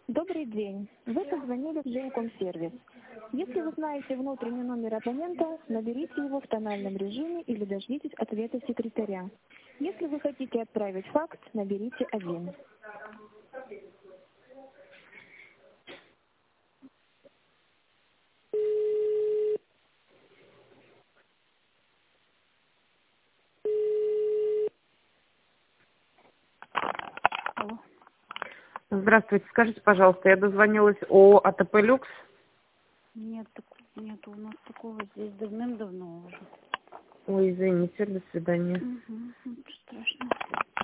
Добрый день. Вы позвонили в Жилкомсервис. Если вы знаете внутренний номер абонента, наберите его в тональном режиме или дождитесь ответа секретаря. Если вы хотите отправить факс, наберите 1. Алло. Здравствуйте, скажите, пожалуйста, я дозвонилась о АТП «Люкс». Нет, у нас такого здесь давным-давно уже. Ой, извините, до свидания. Ничего страшного.